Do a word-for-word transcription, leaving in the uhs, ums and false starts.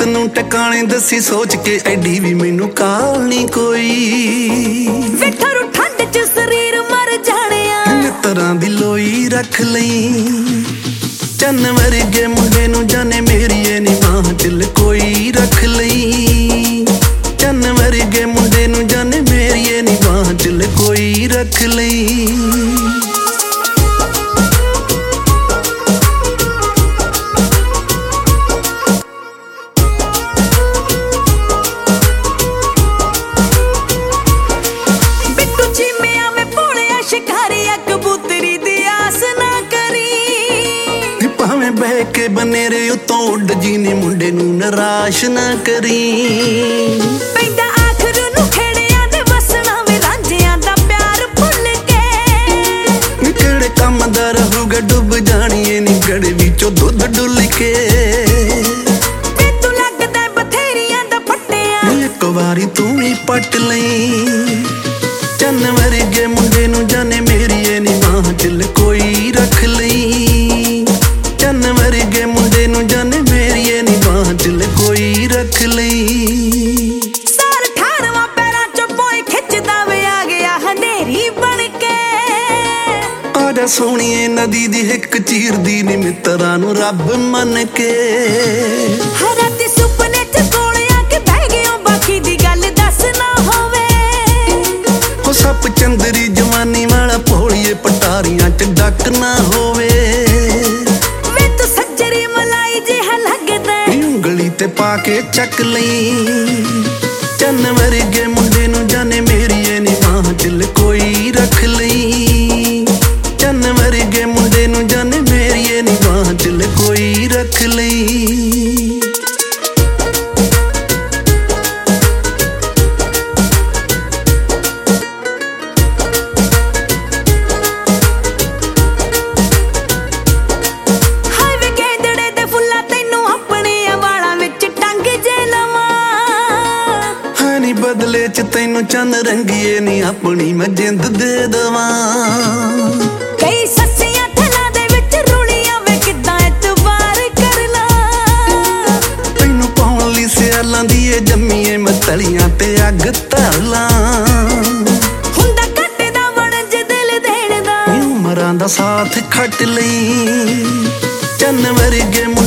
ਨੂੰ ਟਿਕਾਣੇ ਦੱਸੀ ਸੋਚ ਕੇ ਐਡੀ ਵੀ ਮੈਨੂੰ ਕਾਲ ਨਹੀਂ ਕੋਈ। ਵਿਠਰੂ ਠੰਡ ਚ ਸਰੀਰ ਮਰ ਜਾਣਿਆ ਮਿੱਤਰਾਂ ਦੀ ਲੋਈ ਰੱਖ ਲਈ। ਚੰਨ ਵਰਗੇ ਮੁੰਡੇ ਨੂੰ ਜਾਣੇ ਮੇਰੀਏ ਨੀ ਮਾਂ ਦਿਲ ਕੋਈ ਰੱਖ ਲਈ। ਚੰਨ ਵਰਗੇ ਮੁੰਡੇ ਨੂੰ ਜਾਣੇ ਮੇਰੀਏ ਨੀ ਮਾਂ ਦਿਲ ਕੋਈ ਰੱਖ ਲਈ। ਬਹਿ ਕੇ ਬਨੇਰੇ ਉੱਤੋਂ ਉੱਡ ਜੀ ਨੀ ਮੁੰਡੇ ਨੂੰ ਨਿਰਾਸ਼ ਨਾ ਕਰੀ। ਪੈਂਦਾ ਆਖਰ ਨੂੰ ਖੇੜਿਆਂ ਦੇ ਵਸਣਾ ਵੇ ਰਾਂਝਿਆਂ ਦਾ ਪਿਆਰ ਭੁੱਲ ਕੇ। ਕਿਹੜੇ ਕੰਮ ਦਾ ਰਹੂਗਾ ਡੁੱਬ ਜਾਣੀਏ ਨੀ ਗੜੇ ਵਿੱਚੋਂ ਦੁੱਧ ਡੁੱਲ ਕੇ। ਤੈਨੂੰ ਲੱਗਦਾ ਬਥੇਰੀਆਂ ਦਾ ਫੱਟਿਆ ਇੱਕ ਵਾਰੀ ਤੂੰ ਵੀ ਪੱਟ ਲਈ। ਚੰਨ ਵਰਗੇ ਮੁੰਡੇ ਨੂੰ ਜਾਣੇ ਮੇਰੀਏ ਨੀ ਮਾਂ ਦਿਲ ਕੋਈ ਰੱਖ ਲਈ। ਚੰਨ ਵਰਗੇ ਮੁੰਡੇ ਨੂੰ ਜਾਣੇ ਮੇਰੀਏ ਨੀ ਬਾਂਹ ਦਿਲ ਕੋਈ ਰੱਖ ਲਈ। ਸਾਰ ਠਾਰਵਾਂ ਪੈਰਾਂ ਚੋਂ ਪੋਏ ਖਿੱਚਦਾ ਵੇ ਆ ਗਿਆ ਹਨੇਰੀ ਬਣ ਕੇ। ਆਜਾ ਸੋਹਣੀਏ ਨਦੀ ਦੀ ਹਿੱਕ ਚੀਰਦੀ ਨੀ ਮਿੱਤਰਾਂ ਨੂੰ ਰੱਬ ਮੰਨ ਕੇ। ਹਰ ਰਾਤੀ ਸੁਪਨੇ ਚ ਕੋਲ ਆ ਕੇ ਬਹਿ ਗਿਓ ਬਾਕੀ ਦੀ ਗੱਲ ਦੱਸ ਨਾ ਹੋਵੇ। ਹੋ ਸੱਪ ਚੰਦਰੀ ਜਵਾਨੀ ਵਾਲਾ ਭੋਲੀਏ ਪਟਾਰੀਆਂ ਚ ਡੱਕ ਨਾ ਹੋਵੇ। ਉਂਗਲੀ ਤੇ ਪਾ ਕੇ ਚੱਕ ਲਈ। ਚੰਨ ਵਰਗੇ ਮੁੰਡੇ ਨੂੰ ਜਾਣੇ ਮੇਰੀਏ ਨੀ ਮਾਂ ਦਿਲ ਕੋਈ ਰੱਖ ਲਈ। ਚੰਨ ਵਰਗੇ ਮੁੰਡੇ ਨੂੰ ਜਾਣੇ ਮੇਰੀਏ ਨੀ ਮਾਂ ਦਿਲ ਕੋਈ ਰੱਖ ਲਈ। ਬਦਲੇ ਚ ਤੈਨੂੰ ਚੰਨ ਰੰਗੀਏ ਨੀ ਆਪਣੀ ਮੈਂ ਜਿੰਦ ਦੇ ਦਵਾਂ। ਕਈ ਸੱਸੀਆਂ ਥਲਾਂ ਦੇ ਵਿੱਚ ਰੁਲੀਆਂ ਵੇ ਕਿੱਦਾਂ ਇਤਬਾਰ ਕਰ ਲਾ। ਤੈਨੂੰ ਪਾਉਣ ਲਈ ਸਿਆਲਾਂ ਦੀ ਏ ਜੰਮੀਏ ਮੈਂ ਤਲੀਆਂ ਤੇ ਅੱਗ ਧਰ ਲਾਂ। ਹੁੰਦਾ ਕੱਟਦਾ ਵਣਜ ਦਿਲ ਦੇਣ ਦਾ ਉਮਰਾਂ ਦਾ ਸਾਥ ਖੱਟ ਲਈ। ਚੰਨ ਵਰਗੇ